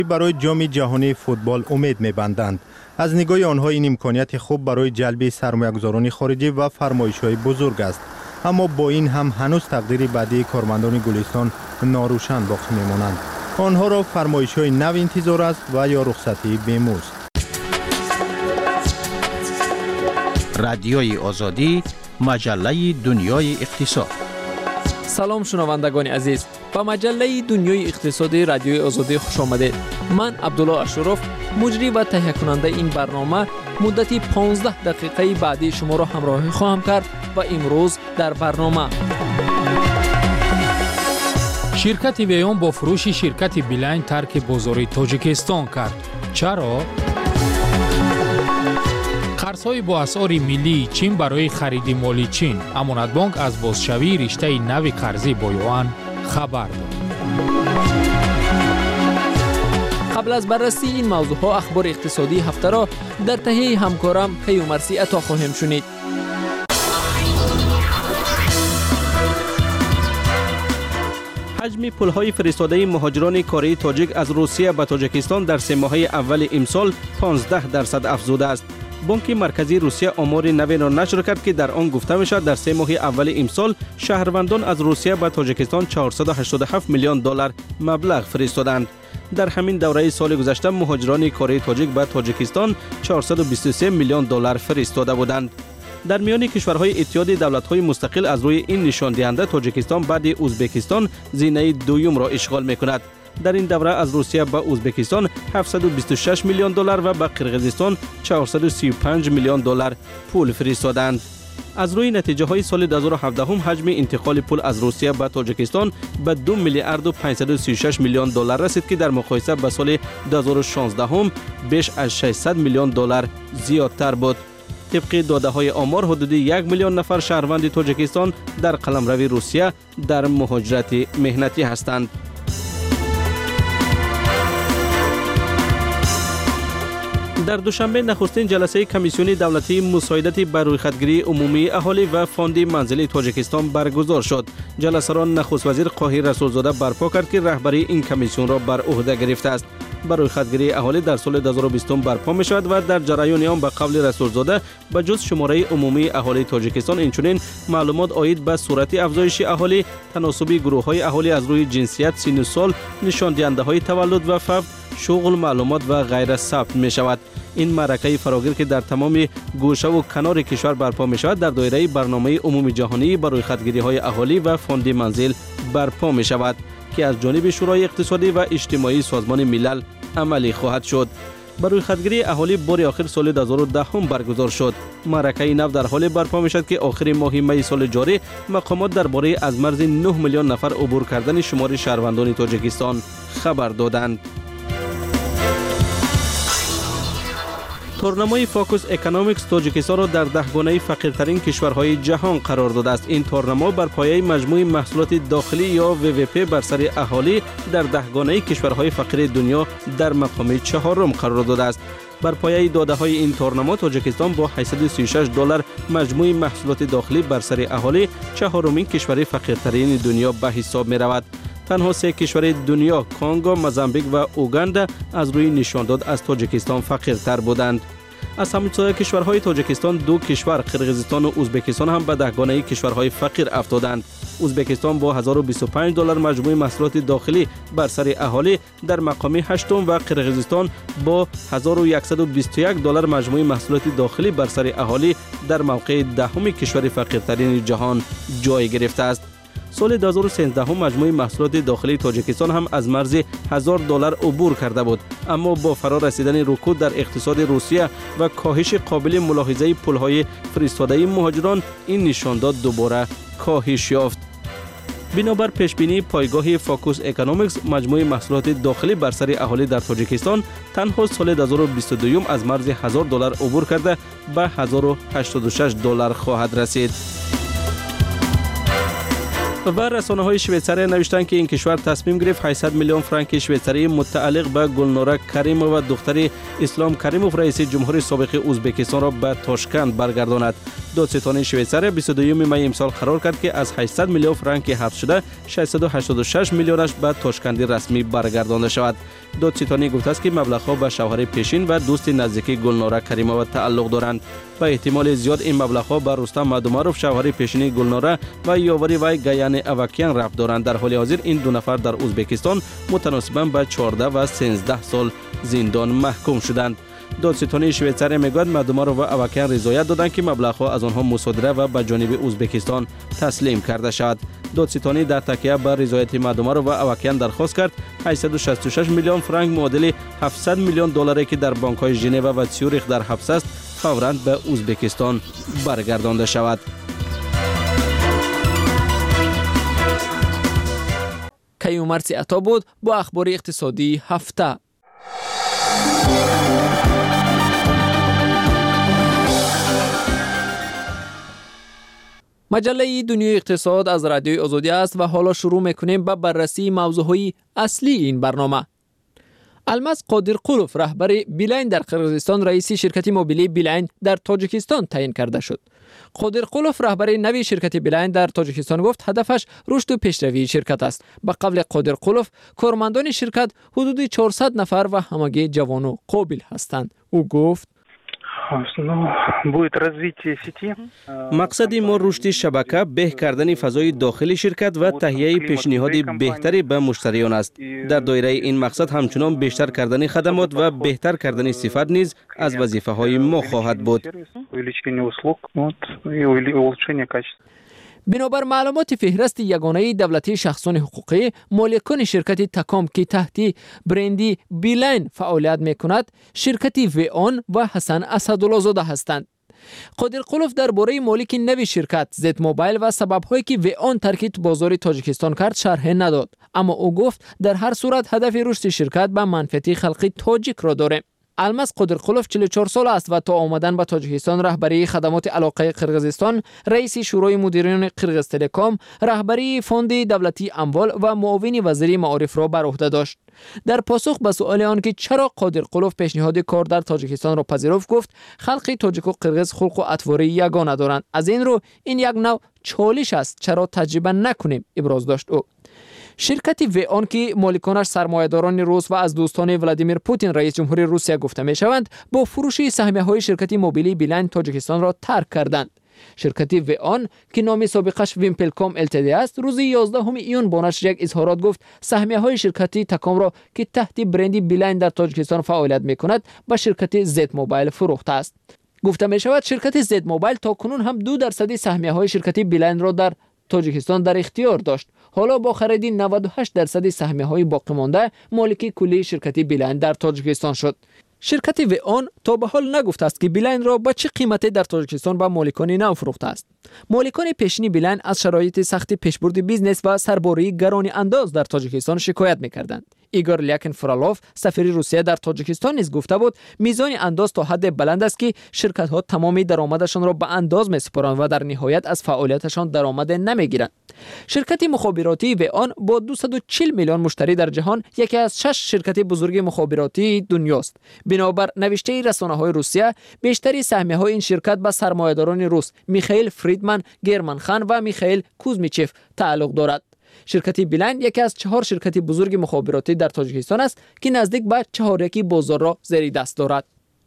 برای جام جهانی فوتبال امید می‌بندند. از نگاه آنها این امکانیت خوب برای جلب سرمایه‌گذاران خارجی و فرمایش‌های بزرگ است. اما با این هم هنوز تقدیر بعدی کارمندان گلستان ناروشن باقی می‌مانند. آنها را فرمایش‌های نو انتظار است و یا رخصتی بی‌مزد. رادیوی آزادی، مجله دنیای اقتصاد. سلام شنوندگان عزیز، با مجله دنیای اقتصادی رادیوی آزادی خوش آمدید. من عبدالله اشرف، مجری و تهیه کننده این برنامه، مدتی 15 دقیقه بعدی شما را همراهی خواهم کرد و امروز در برنامه شرکت ویون با فروش شرکت بیلاین ترک بازار تاجیکستان کرد. چرا؟ قرض‌های با اسعار ملی چین برای خرید مالی چین. امانت بانک از بازشوی رشته نو قرضی با یوان خبر داد. قبل از بررسی این موضوعها اخبار اقتصادی هفته را در تهیه همکارم پیومرسی عطا خواهیم شنید. حجم پول‌های فرستاده مهاجران کره تاجیک از روسیه به تاجیکستان در 3 ماهه اول امسال 15% افزوده است. بانک مرکزی روسیه آمار نوی را نشر کرد که در آن گفته می‌شود در 3 ماه اول امسال شهروندان از روسیه به تاجیکستان 487 میلیون دلار مبلغ فرستادند. در همین دوره سال گذشته مهاجران کره تاجیک به تاجیکستان 423 میلیون دلار فرستاده بودند. در میان کشورهای اتحاد دولت‌های مستقل از روی این نشان دهنده تاجیکستان بعد ازبکستان زینه دوم را اشغال می‌کند. در این دوره از روسیه به ازبکستان 726 میلیون دلار و به قرقیزستان 435 میلیون دلار پول فرستادند. از روی نتیجه های سال 2017 حجم انتقال پول از روسیه به تاجیکستان به 2 میلیارد و 536 میلیون دلار رسید که در مقایسه با سال 2016 بیش از 600 میلیون دلار زیادتر بود. طبق داده های آمار حدود 1 میلیون نفر شهروند تاجیکستان در قلمرو روسیه در مهاجرت مهنتی هستند. در دوشنبه نخستین جلسه کمیسیون دولتی مساعدت بر رویخطگیری عمومی اهالی و فاند منزلی تاجیکستان برگزار شد. جلسه را نخست وزیر قاهر رسولزاده برپا کرد که رهبری این کمیسیون را بر عهده گرفته است. بر رویخطگیری اهالی در سال 2020 برپا می شود و در جریان آن به قول رسولزاده به جز شماره عمومی اهالی تاجیکستان اینچنین معلومات عاید به صورت افزایش اهالی، تناسب گروه های اهالی از روی جنسیت، سن و سال، نشان دهنده های تولد و فوت، شغل، معلومات و غیره ثبت می شود. این معرکه فراگیر که در تمام گوشه و کنار کشور برپا می شود در دایره برنامه عمومی جهانی بر رویخطگیری های اهالی و فاند منزل برپا می شود که از جانب شورای اقتصادی و اجتماعی سازمان ملل عملی خواهد شد. بر رویخطگیری اهالی بار آخر سال 2010 برگزار شد. معرکه نو در حال برپا می شود که آخر ماه می سال جاری مقامات درباره از مرز 9 میلیون نفر عبور کردن شمار شهروندان تاجیکستان خبر دادند. تورنمای فوکوس اکونومیکس تاجیکستان را در 10 گانه فقیرترین کشورهای جهان قرار داده است. این تورنما بر پایه مجموع محصولات داخلی یا WWP بر سر اهالی در 10 گانه کشورهای فقیر دنیا در مقام 4 قرار داده است. بر پایه داده های این تورنما تاجیکستان با 836 دلار مجموع محصولات داخلی بر سر اهالی 4مین کشور فقیرترین دنیا به حساب می رود. تنها 3 کشور دنیا کنگو، موزامبیک و اوگاندا از روی نشانداد از تاجیکستان فقیرتر بودند. از همین کشورهای تاجیکستان 2 کشور قرقیزستان و ازبکستان هم به 10 گانه کشورهای فقیر افتادند. ازبکستان با 1025 دلار مجموع محصولات داخلی بر سر اهالی در مقام 8 و قرقیزستان با 1121 دلار مجموع محصولات داخلی بر سر اهالی در موقع 10 کشور فقیرترین جهان جای گرفته است. سال 2013 مجموع محصولات داخلی تاجیکستان هم از مرز 1000 دلار عبور کرده بود، اما با فرار رسیدن رکود در اقتصاد روسیه و کاهش قابل ملاحظه پول‌های فرستاده مهاجران این نشانداد دوباره کاهش یافت. بنابر پیشبینی پایگاه فوکوس اکونومیکس مجموع محصولات داخلی بر سر اهالی در تاجیکستان تنها سال 2022 از مرز 1000 دلار عبور کرده به 1086 دلار خواهد رسید. و رسانه‌های شویساری نوشتند که این کشور تصمیم گرفت 800 میلیون فرانک شویساری متعلق به گلنوره کریموف و دختر اسلام کریموف رئیس جمهور سابق ازبکستان را به تاشکند برگرداند. دادستان شویساری 22 می امسال قرار کرد که از 800 میلیون فرانک حبس شده 686 میلیونش به تاشکند رسمی برگردانده شود. دادستانی گفته است که مبلغ‌ها به شوهر پیشین و دوست نزدیکی گلناره کریمова تعلق دارند. به احتمال زیاد این مبلغ‌ها به رستم مادوماروف شوهر پیشین گلناره و یاور وی گیان اوکیان ربط دارند. در حال حاضر این دو نفر در ازبکستان متناسباً به 14 و 13 سال زندان محکوم شدند. دادستانی شویتزاری میگوید مادوماروف و اوکیان رضایت دادند که مبلغ‌ها از آنها مصادره و به جانب ازبکستان تسلیم کرده شود. دادستانی در تکیه بر رضایت مادوماروف و اوکیان درخواست کرد 866 میلیون فرانک معادل 700 میلیون دلاری که در بانک‌های ژنو و سیوریخ در حبس است فوراً به ازبکستان برگردانده شود. کیومرث عطا بود با اخبار اقتصادی هفته. مجله دنیای اقتصاد از رادیوی آزادی است و حالا شروع میکنیم به بررسی موضوعهای اصلی این برنامه. الماس قادرقولوف رهبر بیلاین در قرقیزستان رئیس شرکت موبیلی بیلاین در تاجیکستان تعیین کرده شد. قادرقولوف رهبر نوی شرکت بیلاین در تاجیکستان گفت هدفش رشد و پیشروی شرکت است. به قول قادرقولوف کارمندان شرکت حدود 400 نفر و همگی جوان و قابل هستند. او گفت مقصد ما رشد شبکه، بهتر کردن فضای داخلی شرکت و تهیه پیشنهاد بهتری به مشتریان است. در دایره این مقصد همچنان بیشتر کردن خدمات و بهتر کردن صفت نیز از وظیفه های ما خواهد بود. بنابر معلومات فهرست یگانه دولتی شخصان حقوقی، مالکان شرکت تکام که تحت برندی بیلاین فعالیت میکند شرکت ویان و حسن اسدالله زاده هستند. قادرقولوف درباره مالک نوی شرکت زد موبایل و سبب‌هایی که ویان ترک بازار تاجیکستان کرد شرح نداد، اما او گفت در هر صورت هدف رشد شرکت به منفعت خلق تاجیک را دارد. الماس قادرقولوف 44 سال است و تا آمدن به تاجیکستان رهبری خدمات علاقه قرقیزستان، رئیس شورای مدیران قرقیز تلکام، رهبری فوند دولتی اموال و معاون وزیر معارف را بر عهده داشت. در پاسخ به سؤال آن که چرا قادرقولوف پیشنهاد کار در تاجیکستان را پذیرفت گفت خلق تاجیک و قرقیز خلق و اطوار یگانه دارند، از این رو این یک نوع چالش است، چرا تجربه نکنیم، ابراز داشت او. شرکت ویان که مالکانش سرمایه‌داران روس و از دوستان ولادیمیر پوتین رئیس جمهوری روسیه گفته می‌شوند، با فروش سهمیه‌های شرکت موبیلی بیلاین تاجیکستان را ترک کردند. شرکت ویان که نام سابقش ویمپلکام التدی است، روز 11 ایون با نشر یک اظهارات گفت سهمیه‌های شرکت تکام را که تحت برند بیلاین در تاجیکستان فعالیت می‌کند به شرکت زد موبایل فروخته است. گفته می‌شود شرکت زد موبایل تاکنون هم 2% سهمیه‌های شرکت بیلاین را در تاجیکستان در اختیار داشت. حالا با خرید 98% سهمیه‌های باقی مانده مالک کلی شرکت بیلاین در تاجیکستان شد. شرکت ویان تا به حال نگفته است که بیلاین را به چه قیمتی در تاجیکستان به مالکان نو فروخته است. مالکان پیشین بیلاین از شرایط سخت پیشبرد بیزنس و سرباری گران انداز در تاجیکستان شکایت می‌کردند. ایگور لیاکن فرالاف سفیر روسیه در تاجیکستان نیز گفته بود میزان انداز تا حد بلند است که شرکت‌ها تمام درآمدشان را به انداز می‌سپارند و در نهایت از فعالیتشان درآمد نمی‌گیرند. شرکت مخابراتی ویان با 240 میلیون مشتری در جهان یکی از 6 شرکت بزرگ مخابراتی دنیاست. بنابر نوشته رسانه‌های روسیه بیشتری سهمیه‌های این شرکت به سرمایه‌داران روس میخائیل فریدمن، گرمن خان و میخائیل کوزمیچف تعلق دارد. شرکت بیلاین یکی از 4 شرکت بزرگ مخابراتی در تاجیکستان است که نزدیک به 4/1 بازار را زیر دست دارد.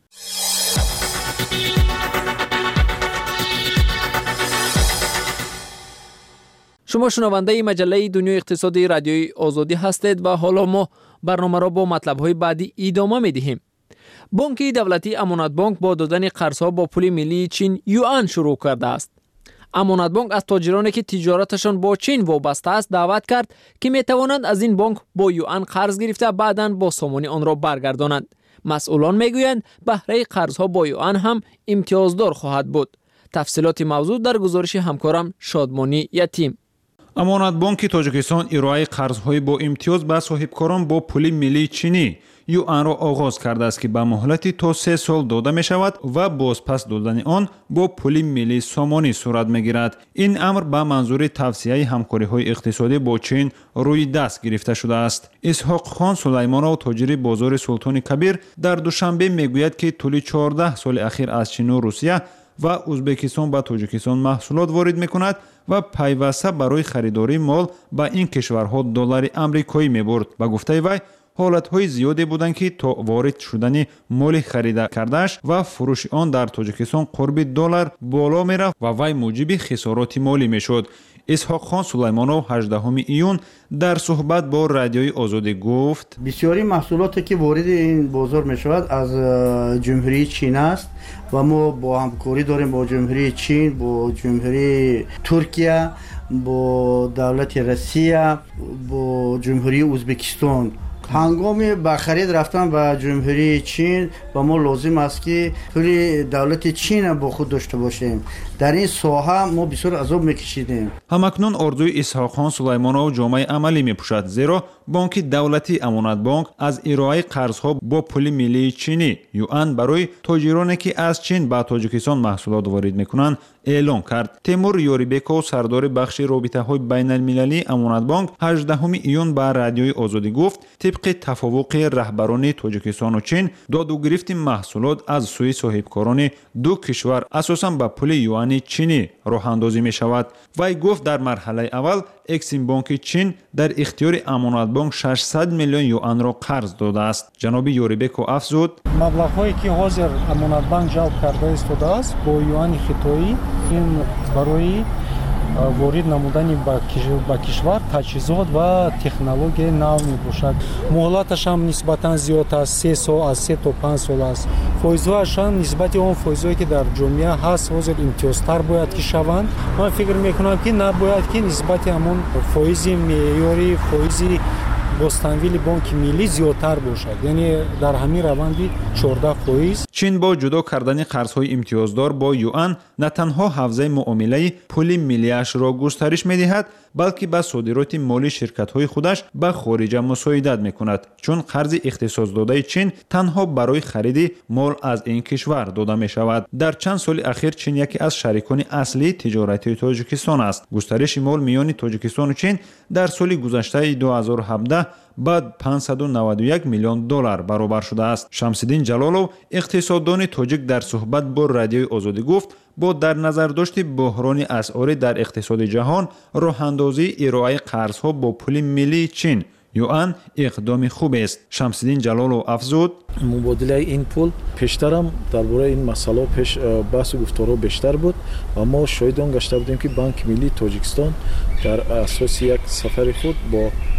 شما شنونده مجله دنیای اقتصادی رادیوی آزادی هستید و حالا ما برنامه را با مطلب‌های بعدی ادامه می‌دهیم. بانک دولتی امانت بانک با دادن قرض‌ها با پول ملی چین یوان شروع کرده است. امانت بانک از تاجرانی که تجارتشان با چین وابسته است دعوت کرد که می‌توانند از این بانک با یوان قرض گرفته بعداً با سامانی آن را برگردانند. مسئولان میگویند بهره قرض‌ها با یوان هم امتیازدار خواهد بود. تفصیلات موضوع در گزارش همکارم شادمانی یتیم. امانت بانک تاجیکستان ارائه قرض‌های با امتیاز به صاحبکاران با پول ملی چینی یوان را آغاز کرده است که به مهلت تا 3 سال داده می شود و بازپس دادن آن با پول ملی سامانی صورت می گیرد. این امر به منظور توسعه همکاری های اقتصادی با چین روی دست گرفته شده است. اسحاق خان سلیمانov تاجر بازار سلطان کبیر در دوشنبه می گوید که طول 14 سال اخیر از چین و روسیه و ازبکستان به تاجیکستان محصولات وارد می کند و پیوسته برای خریداری مال به این کشورها دلار آمریکایی می برد. با گفته وی ҳолатҳои зиёде буданд ки то ворид шудани моли харида кардаш ва фурӯши он дар тоҷикистон қурби $1 боло мерафт ва вай муҷиби хисороти молӣ мешуд. исҳоқхон сулаймонов 18 июн дар суҳбат бо радиои озодӣ гуфт: бисёри маҳсулоте ки вориди ин бозор мешавад аз ҷумҳурии чин аст ва мо бо ҳамкорӣ дорем бо ҷумҳурии чин, бо ҷумҳурии Туркия, бо давлати Россия, бо ҷумҳурии Ӯзбекистон. ҳангоми ба харид рафтан ба ҷумҳурии чин ба мо лозим аст ки пули давлати чин бо худ дошта бошем. дар ин соҳа мо бисёр азоб мекашидем. ҳамакнун орзуи исҳоқхон сулаймонов ҷомаи амалӣ мепӯшад, зеро бонки давлатӣ амонатбонк аз ироаи қарзҳо бо пули миллии чинӣ юан барои тоҷироне ки аз чин ба тоҷикистон маҳсулот ворид мекунанд эълон кард. Темур Ёрибеков, сардори бахши робитаҳои байналмилалии амонатбонк, 18 июн ба радиои озодӣ гуфт: тибқи тафовуқи раҳбарони Тоҷикистону Чин, додугирифти маҳсулот аз сӯи соҳибкорони ду кишвар асосан ба пули юани чинӣ роҳандозӣ мешавад. Вай гуфт дар марҳалаи аввал Эксимбонки Чин дар ихтиёри амонатбонк 600 миллион юанро қарз додааст. ҷаноби Ёрибеков афзуд: маблағҳое ки ҳозир амонатбанк ҷалб карда истодааст бо юани хитоӣ, ин барои ворид намудани ба кишвар таҷҳизот ва технологияи нав мебошад. муҳлаташ ҳам нисбатан зиёд аст, 3 сол, аз 3 то 5 сол аст. фоизҳояш ҳам нисбати он фоизҳое ки дар ҷомеа ҳаст ҳозир имтиёзтар бояд ки шаванд. ман фикр мекунам ки набояд ки нисбати ҳамон фоизи меъёри фоизи бостанвили бонки миллӣ зиёдтар бошад, яъне дар ҳамин раванди 14%. чин бо ҷудо кардани қарзҳои имтиёздор бо юан на танҳо ҳавзаи муомилаи пули миллияшро густариш медиҳад, балки ба содироти молии ширкатҳои худаш ба хориҷа мусоидат мекунад, чун қарзи ихтисосдодаи чин танҳо барои хариди мол аз ин кишвар дода мешавад. дар чанд соли ахир чин яке аз шарикони аслии тиҷоратии Тоҷикистон аст. густариши мол миёни Тоҷикистону Чин дар соли гузаштаи 2017 ба $591 миллион баробар шудааст. Шамсиддин Ҷалолов, иқтисоддони тоҷик, дар суҳбат бо радиои озодӣ гуфт: бо дар назардошти буҳрони асъорӣ дар иқтисоди ҷаҳон, роҳандозии ироаи қарзҳо бо пули миллии чин юан иқдоми хубест. Шамсиддин Ҷалолов афзуд: мубодилаи ин пул пештарам дар бораи ин масъала пеш баҳсу гуфторҳо бештар буд ва мо шоҳиди он гашта будем ки Банки Миллии Тоҷикистон дар асоси як сафари худ бо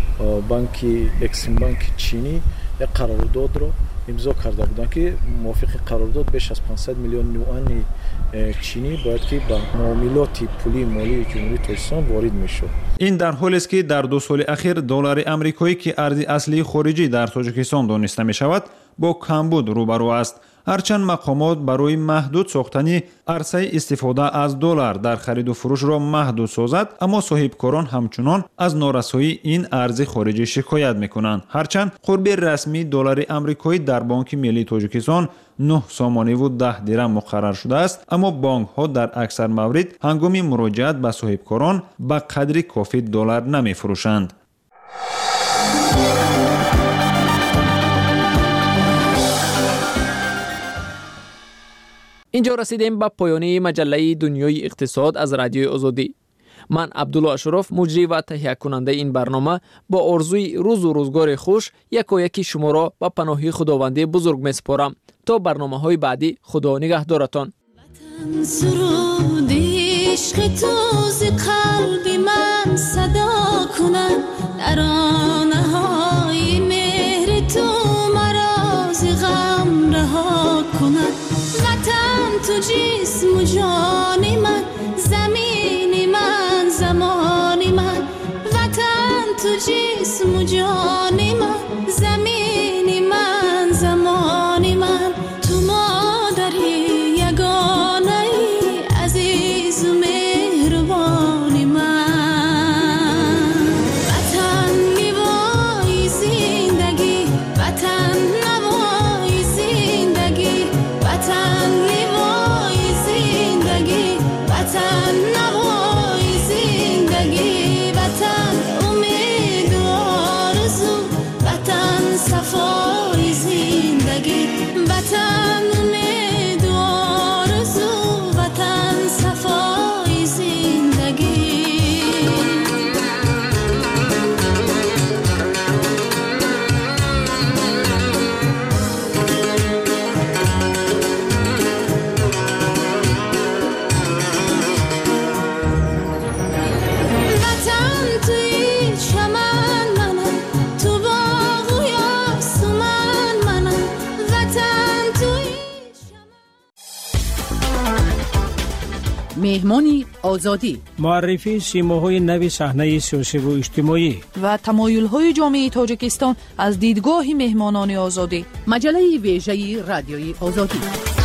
банки Эксимбанки чинӣ як қарордодро имзо карда буданд ки мувофиқи қарордод беш аз 500 миллион юани чинӣ бояд ки ба муомилоти пулии молии ҷумҳурии Тоҷикистон ворид мешуд. ин дар ҳолест ки дар 2 соли ахир доллари амрикоӣ ки арзи аслии хориҷӣ дар Тоҷикистон дониста мешавад, бо камбуд рӯбарӯ аст. ҳарчанд мақомот барои маҳдуд сохтани арсаи истифода аз доллар дар хариду фурӯшро маҳдуд созад, аммо соҳибкорон ҳамчунон аз норасоии ин арзи хориҷӣ шикоят мекунанд. ҳарчанд қурби расмии доллари амрикоӣ дар Бонки Миллии Тоҷикистон 9 сомониву 10 дирам муқаррар шудааст, аммо бонкҳо дар аксар маврид ҳангоми муроҷиат ба соҳибкорон ба қадри кофӣ доллар намефурӯшанд. инҷо расидем ба поёни маҷаллаи Дунёи иқтисод аз радиои Озодӣ. ман Абдулло Ашуроф, муҷрӣ ва таҳиякунандаи ин барнома, бо орзуи рӯзу рӯзгори хуш якояки шуморо ба паноҳи худованди бузург месупорам. то барномаҳои баъдӣ худо нигаҳдоратон. تو جسم و جان من، زمین من، زمان من. وطن تو جسم و جان من، زمین من، زمان من. تو مادری یگانه عزیز و مهربان من. وطن نوای زندگی، وطن نوای زندگی، وطن وطن نوای زندگی، وطن امید و آرزو، وطن صفای زندگی، وطن امید و آرزو، وطن صفای زندگی. مهمانی آزادی، معرفی سیماهای نوی صحنه سیاسی و اجتماعی و تمایل‌های جامعه تاجیکستان از دیدگاه مهمانان آزادی. مجله ویژه رادیوی آزادی.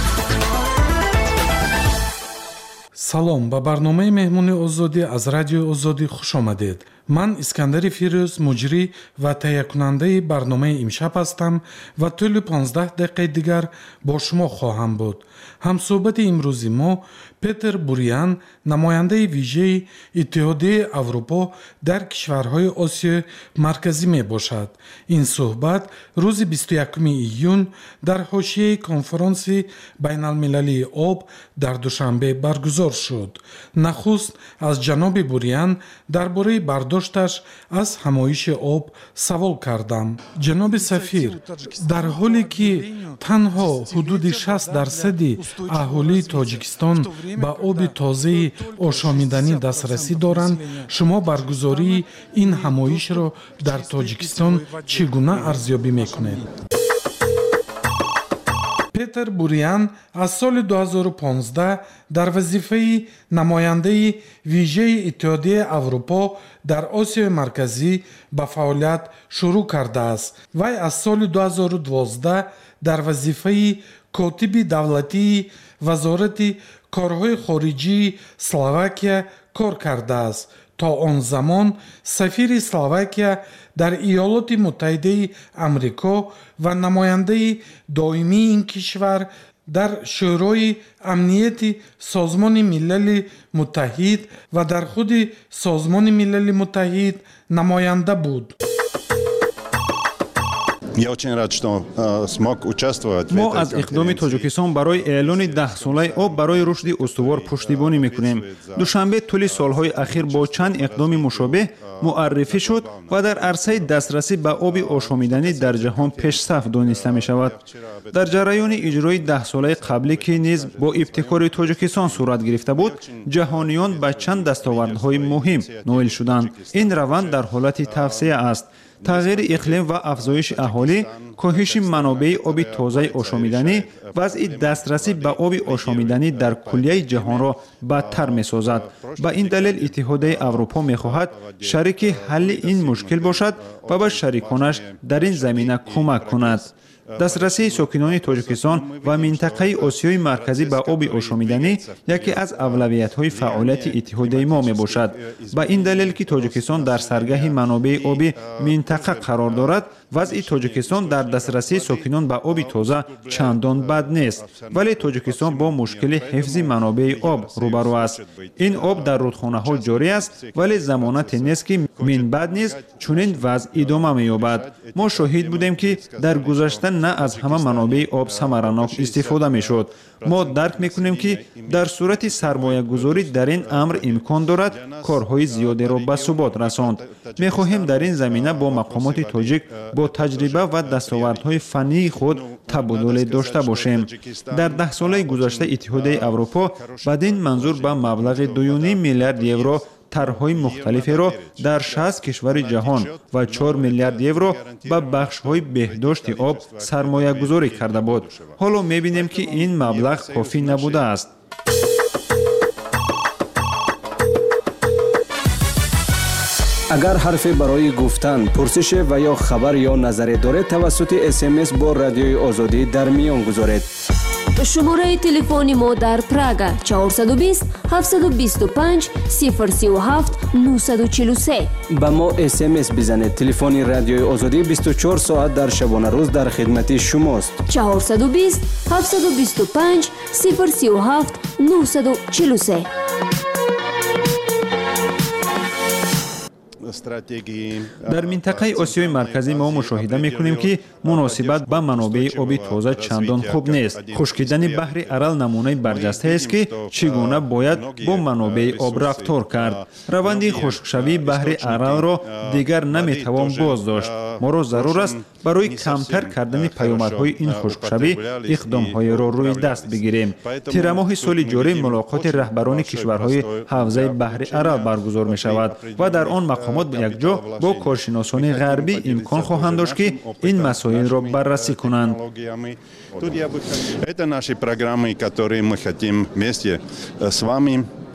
салом ба барномаи меҳмони озодӣ аз радиои озодӣ хуш омадед. ман искандари фирӯз муҷрӣ ва таҳиякунандаи барномаи имшаб ҳастам ва тӯли 15 дақиқаи дигар бо шумо хоҳам буд. ҳамсӯҳбати имрӯзи мо Петер Бурян, намояндаи вижаи Иттиҳодияи Аврупо дар кишварҳои Осиёи Марказӣ мебошад. Ин суҳбат рӯзи 21 июн дар ҳошияи конференсияи байналмилалии об дар Душанбе баргузор шуд. Нахуст аз ҷаноби Бурян дар бораи бардошташ аз ҳамоиши об савол кардам. ҷаноби сафир, дар ҳоле ки танҳо ҳудуди 60% аҳолии Тоҷикистон ба оби тозаи ошомиданӣ дастрасӣ доранд, шумо баргузории ин ҳамоишро дар Тоҷикистон чӣ гуна арзёбӣ мекунед? Петер Бурян аз соли 2015 дар вазифаи намояндаи вижаи Иттиҳодияи Аврупо дар Осиёи Марказӣ ба фаъолият шурӯъ кардааст. Вай аз соли 2012 дар вазифаи котиби давлатии вазорати корҳои хориҷии Словакия кор кардааст. То он замон сафири Словакия дар Иёлоти Муттаҳидаи Амрико ва намояндаи доимии ин кишвар дар шӯрои амнияти Созмони Милали Муттаҳид ва дар худи Созмони Милали Муттаҳид намоянда буд. мо аз иқдоми тоҷикистон барои эълони 10-солаи об барои рушди устувор пуштибонӣ мекунем. душанбе тӯли солҳои ахир бо чанд иқдоми мушобеҳ муаррифӣ шуд ва дар арсаи дастрасӣ ба оби ошомиданӣ дар ҷаҳон пешсаф дониста мешавад. дар ҷараёни иҷрои 10-солаи қаблӣ ки низ бо ибтикори тоҷикистон сурат гирифта буд, ҷаҳониён ба чанд дастовардҳои муҳим ноил шуданд. ин раванд дар ҳолати тавсея аст. тағйири иқлим ва афзоиши аҳолӣ, коҳиши манобеи оби тозаи ошомиданӣ, вазъи дастрасӣ ба оби ошомиданӣ дар куллияи ҷаҳонро бадтар месозад. ба ин далел Иттиҳодияи Аврупо мехоҳад шарики ҳалли ин мушкил бошад ва ба шариконаш дар ин замина кӯмак кунад. дастрасии сокинони Тоҷикистон ва минтақаи Осиёи Марказӣ ба оби ошомиданӣ яке аз авлавиятҳои фаъолияти иттиҳодияи мо мебошад. ба ин далел ки Тоҷикистон дар саргаҳи манобеи оби минтақа қарор дорад, вазъи Тоҷикистон дар дастрасии сокинон ба оби тоза чандон бад нест, вале Тоҷикистон бо мушкили ҳифзи манобеи об рӯбарӯ аст. ин об дар рудхонаҳо ҷорӣ аст, вале замонате нест ки минбаъд низ чунин вазъ идома меёбад. мо шоҳид будем ки дар гузашта на аз ҳама манобеи об самаранок истифода мешуд. мо дарк мекунем ки дар сурати сармоягузорӣ дар ин амр имкон дорад корҳои зиёдеро ба субот расонд. мехоҳем дар ин замина бо мақомоти тоҷик бо таҷриба ва дастовардҳои фаннии худ табодуле дошта бошем. дар 10-солаи гузашта Иттиҳодияи Аврупо бадин манзур ба маблағи 2.5 миллиард евро тарҳҳои мухталиферо дар 60 кишвари ҷаҳон ва 4 миллиард евро ба бахшҳои беҳдошти об сармоягузорӣ карда буд. ҳоло мебинем ки ин маблағ кофӣ набудааст. агар ҳарфе барои гуфтан, пурсише ва ё хабар ё назаре доред, тавассути SMS бо Радиои Озодӣ дар миён гузоред. шумораи телефони мо дар Прага 420 725 037 943. ба мо SMS бизанед. Телефони Радиои Озодӣ 24 соат дар шабонарӯз дар хидмати шумост. 420 725 037 943. дар минтақаи Осиёи Марказӣ мо мушоҳида мекунем ки муносибат ба манобеи оби тоза чандон хуб нест. хушкидани баҳри Арал намунаи барҷастаест ки чӣ гуна бояд бо манобеи об рафтор кард. раванди хушкшавии баҳри Аралро дигар наметавон боздошт. моро зарур аст барои камтар кардани паёмадҳои ин хушкшавӣ иқдомҳоеро рӯи даст бигирем. тирамоҳи соли ҷорӣ мулоқоти раҳбарони кишварҳои ҳавзаи баҳри Арал баргузор мешавад ва дар он мақомот якҷо бо коршиносони ғарбӣ имкон хоҳанд дошт ки ин масоилро баррасӣ кунанд. Это наши программы, которые мы хотим вместе с вами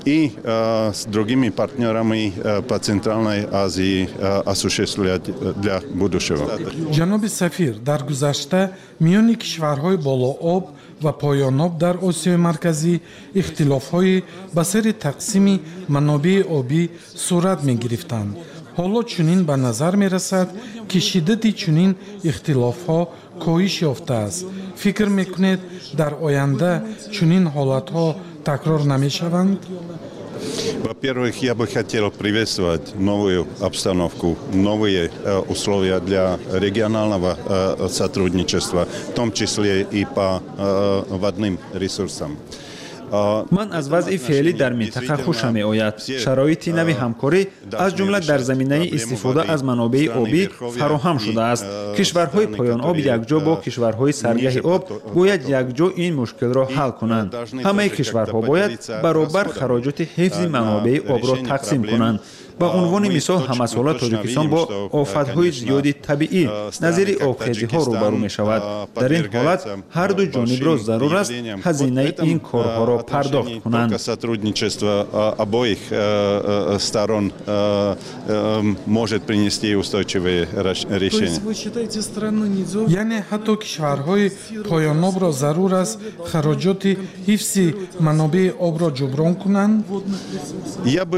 и с другими партнерами по Центральной Азии осуществлять для будущего. ҷаноби сафир дар гузашта миёни кишварҳои болооб ва поёноб дар осиёи марказӣ ихтилофҳои ба сари тақсими манобеи обӣ сурат мегирифтанд. ҳоло чунин ба назар мерасад ки шиддати чунин ихтилофҳо коҳиш ёфтааст. фикр мекунед дар оянда чунин ҳолатҳо такрор намешаванд? Во-первых, я бы хотел приветствовать новую обстановку, новые условия для регионального сотрудничества, в том числе и по водным ресурсам. ман аз вазъи феълӣ дар минтақа хушам меояд. шароити нави ҳамкорӣ аз ҷумла дар заминаи истифода аз манобеи обӣ фароҳам шудааст. кишварҳои поёноб якҷо бо кишварҳои саргаҳи об бояд якҷо ин мушкилро ҳал кунанд. ҳамаи кишварҳо бояд баробар хароҷоти ҳифзи манобеи обро тақсим кунанд. ба унвони мисол ҳамасола тоҷикистон бо офатҳои зиёди табиӣ назири обхезиҳо рӯбарӯ мешавад. дар ин ҳолат ҳарду ҷонибро зарур аст ҳазинаи ин корҳоро пардохт кунанд. Сотрудничество обоих сторон может принести устойчивые решения. яъне ҳатто кишварҳои поёнобро зарур аст хароҷоти ҳифзи манобеи обро ҷуброн кунанд? Я бы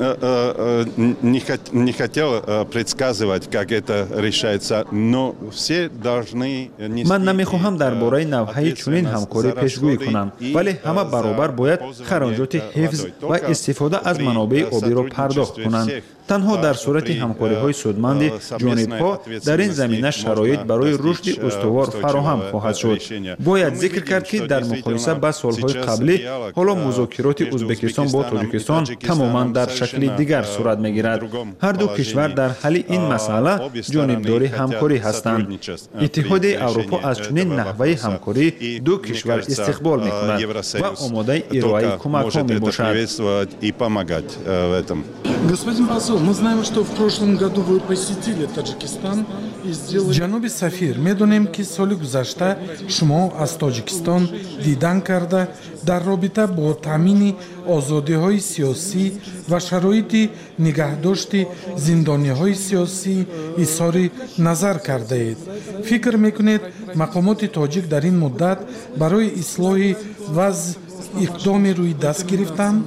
не хотел предсказывать, как это решается, но все должны... ман намехоҳам дар бораи навъҳои чунин ҳамкорӣ пешгӯӣ кунам, вале ҳама баробар бояд хароҷоти ҳифз ва истифода аз манобеи обиро пардохт кунанд. танҳо дар сурати ҳамкориҳои судманди ҷонибҳо дар ин замина шароит барои рушди устувор фароҳам хоҳад шуд. бояд зикр кард, ки дар муқоиса ба солҳои қаблӣ ҳоло музокироти ӯзбекистон бо тоҷикистон тамоман дар шакли дигар сурат мегирад. ҳарду кишвар дар ҳалли ин масъала ҷонибдори ҳамкорӣ ҳастанд. иттиҳодияи аврупо аз чунин наҳваи ҳамкорӣ ду кишвар истиқбол мекунад ва омодаи ироаи кӯмакҳо мебошад. Господин посол, мы знаем, что в прошлом году вы посетили Таджикистан и сделали... ҷаноби сафир, медонем ки соли гузашта шумо аз Тоҷикистон дидан карда дар робита бо таъмини озодиҳои сиёсӣ ва шароити нигаҳдошти зиндониҳои сиёсӣ изҳори назар кардаед. фикр мекунед мақомоти тоҷик дар ин муддат барои ислоҳи вазъ иқдоми рӯйдаст гирифтанд?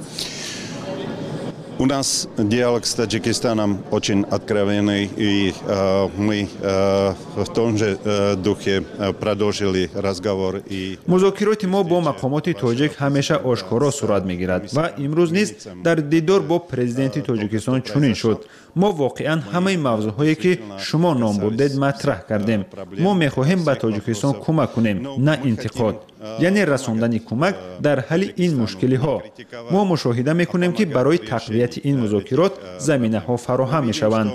У нас диалог с Таджикистаном очень откровенный, и мы в том же духе продолжили разговор. музокироти мо бо мақомоти тоҷик ҳамеша ошкоро сурат мегирад ва имрӯз низ дар дидор бо президенти Тоҷикистон чунин шуд. мо воқеан ҳамаи мавзӯъҳое ки шумо ном бурдед матраҳ кардем. мо мехоҳем ба Тоҷикистон кӯмак кунем, на интиқод, яъне расондани кӯмак дар ҳалли ин мушкилиҳо. мо мушоҳида мекунем, ки барои тақвияти ин музокирот заминаҳо фароҳам мешаванд.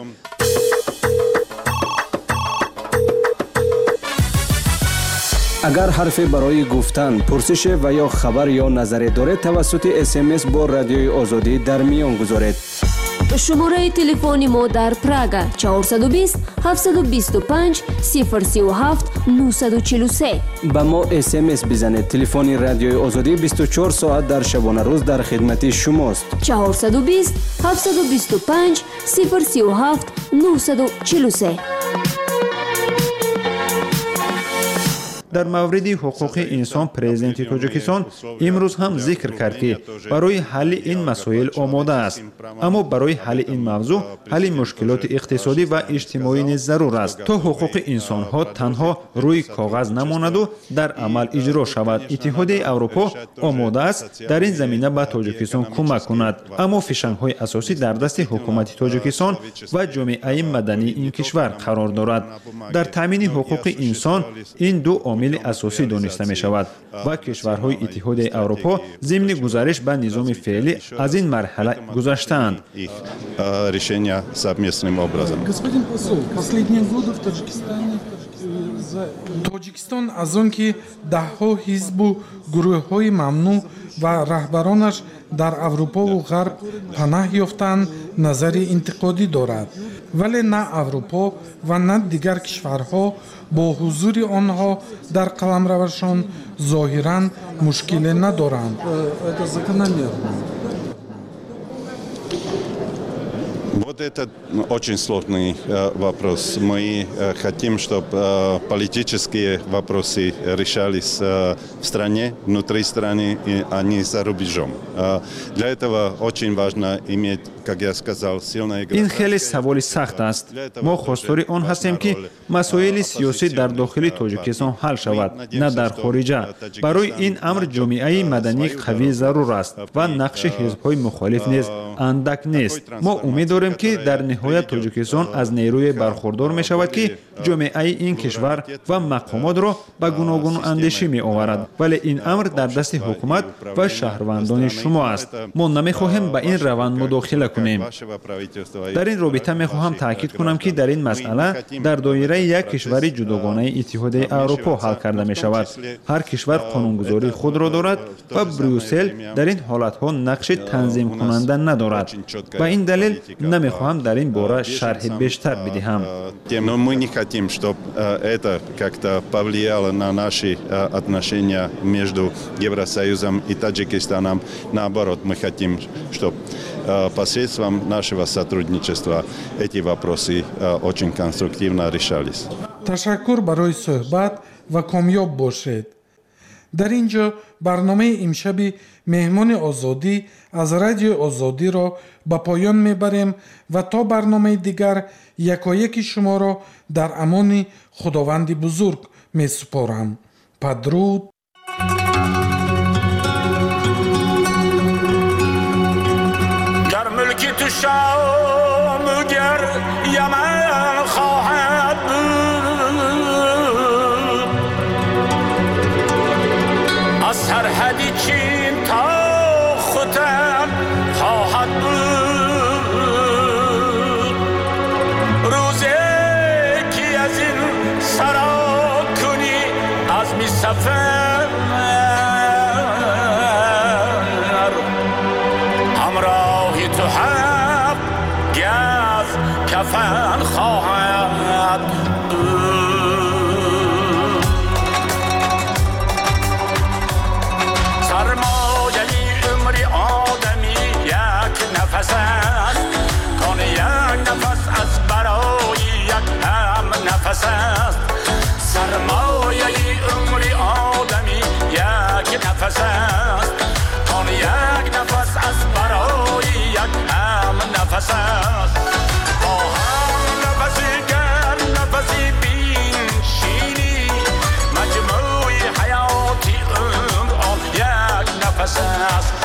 агар ҳарфе барои гуфтан, пурсише ва ё хабар ё назаре доред, тавассути смс бо радиои озодӣ дар миён гузоред. шумораи телефони мо дар Прага 420 725 037 943. ба мо смс бизанед. телефони радиои озодӣ 24 соат дар шабонарӯз дар хидмати шумост. 420 725 037 943. дар мавриди ҳуқуқи инсон президенти Тоҷикистон имрӯз ҳам зикр кард, ки барои ҳалли ин масоил омода аст. аммо барои ҳалли ин мавзӯъ ҳалли мушкилоти иқтисодӣ ва иҷтимоӣ низ зарур аст, то ҳуқуқи инсонҳо танҳо рӯи коғаз намонаду дар амал иҷро шавад. иттиҳодияи аврупо омода аст дар ин замина ба Тоҷикистон кӯмак кунад, аммо фишангҳои асосӣ дар дасти ҳукумати Тоҷикистон ва ҷомеаи мадании ин кишвар қарор дорад. дар таъмини ҳуқуқи инсон ин ду омили асосӣ дониста мешавад ва кишварҳои иттиҳодияи аврупо зимни гузариш ба низоми феълӣ аз ин марҳала гузаштаанд. Решение совместным образом. Господин посол, последние годы в Таджикистане Тоҷикистон аз он ки даҳҳо ҳизбу гурӯҳҳои мамнӯъ ва раҳбаронаш дар Аврупову Ғарб панаҳ ёфтанд, назари интиқодӣ дорад. вале на Аврупо ва на дигар кишварҳо бо ҳузури онҳо дар қаламравашон зоҳиран мушкиле надоранд. Вот это очень сложный вопрос. Мы хотим, чтобы политические вопросы решались в стране, внутри страны, а не за рубежом. Для этого очень важно иметь, как я сказал, сильное государство. ин хеле саволи сахт аст. мо хостори он ҳастем ки масоили сиёсӣ дар дохили тоҷикистон ҳал шавад, на дар хориҷа. барои ин амр ҷомеаи маданӣ қавӣ зарур аст ва нақши ҳизбҳои мухолиф низ андак нест. мо умед дорем ки дар ниҳоят тоҷикистон аз нерӯе бархурдор мешавад ки ҷомеаи ин кишвар ва мақомотро ба гуногун андешӣ меоварад, вале ин амр дар дасти ҳукумат ва шаҳрвандони шумо аст. мо намехоҳем ба ин раванд мудохила кунем. дар ин робита мехоҳам таъкид кунам ки дар ин масъала дар доираи як кишвари ҷудогонаи иттиҳодияи аврупо ҳал карда мешавад. ҳар кишвар қонунгузории худро дорад ва брюссел дар ин ҳолатҳо нақши танзимкунанда надорад. ба ин далел намехоҳам дар ин бора шарҳи бештар бидиҳам. Но мы не хотим, чтобы это как-то повлияло на наши отношения между Евросоюзом и Таджикистаном. Наоборот, мы хотим, чтобы посредством нашего сотрудничества эти вопросы очень конструктивно решались. Ташаккур барои суҳбат ва комёб бошед. дар ин ҷо барномаи имшаби меҳмони озодӣ аз радиои озодиро ба поён мебарем ва то барномаи дигар якояки шуморо дар амони худованди бузург месупорам. падруд. گر ملکی تو شام گر یمن خواهد بود از سرحدی چین تا ختن خواهد بود روزی که از این سرا کنی از می سفر همراهی تو هم گز کفن خواهد بود سرمایه عمری آدمی یک نفس است کان یک نفس از برای یک هم نفس است سرمایه عمری آدمی یک نفس است کان یک نفس از برای یک هم نفس است با هم نفسی گر نفسی بینشینی مجموع حیاتی عمر آن یک نفس است